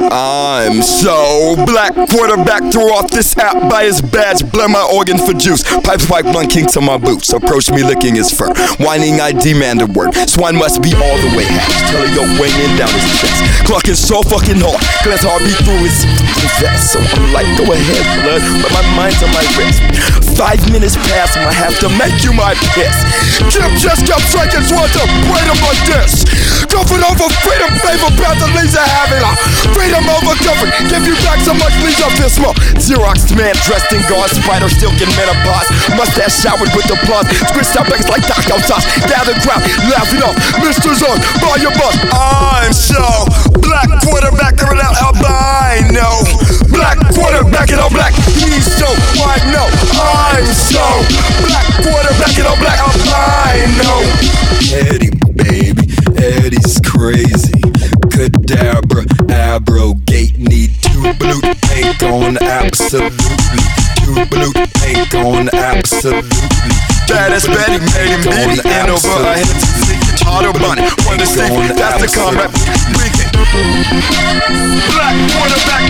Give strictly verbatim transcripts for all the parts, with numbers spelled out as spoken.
I'm so black. Quarterback threw off this hat by his badge. Blend my organ for juice. Pipes pipe blunt king to my boots. Approach me licking his fur. Whining I demand a word. Swine must be all the way hatched. Tell a yoke weighing down his chest. Clucking so fucking hard. Glance hard beat through his vest. So I'm like, go ahead, blood. But my mind's on my wrist. Five minutes pass and I have to make you my piss. Jim just kept striking towards the freedom like this. Comfort over freedom, favor path that leads to having a freedom over comfort. Give you back so much leaves up this small. Xerox man dressed in gauze, spider still in menopause. Mustache showered with applause. Squished out bags like Taco sauce. Gathered crowd, laughing off. Mister Zone, buy your bus. I'm so black. Quarterback coming out albino. Black quarterback and all black. He's so white, no. I'm so black. Quarterback and all black albino. Eddie, baby, Eddie's crazy. Cadabra, abrogate, need two blue ink on absolutely. Two blue ink on absolutely. Baddest Betty made him beat in over her head to see Auto Bunny. Wonder Steve, that's the combat weekend. Black quarterback.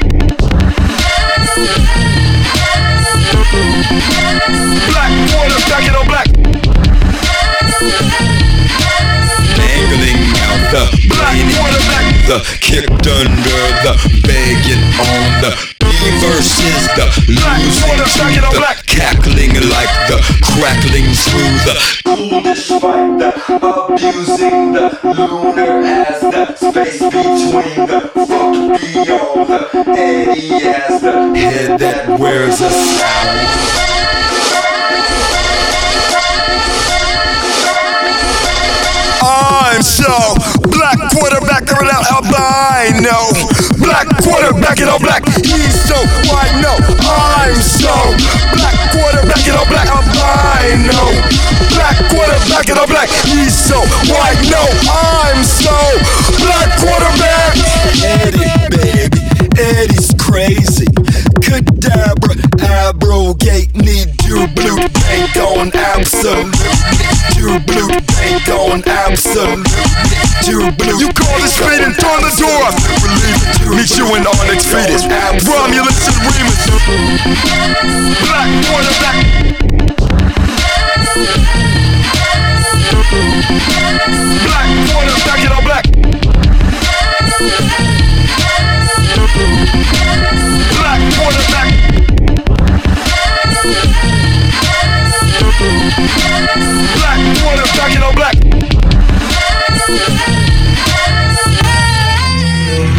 Black quarterback and all black. Mangling out the black quarterback. The kicked under the begging on the B versus the losing to the cackling like the crackling through the foolish fight, the abusing the lunar as the space between the fuck beyond the Eddie as the head that wears a sound. I'm so black quarterback coming out albino. Black quarterback and all black. He's so white, no. I'm so black quarterback and all black albino. Black quarterback and all black. He's so white, no. I'm so black quarterback. Eddie, baby, Eddie's crazy. Cadabra, abrogate, need two blue bank on absolutely. Two blue bank on absolutely. Two blue. You call the street and turn the door off. Meet you in Onyx Fetus. Romulus and Remus. Black quarterback. Black quarterback and all black.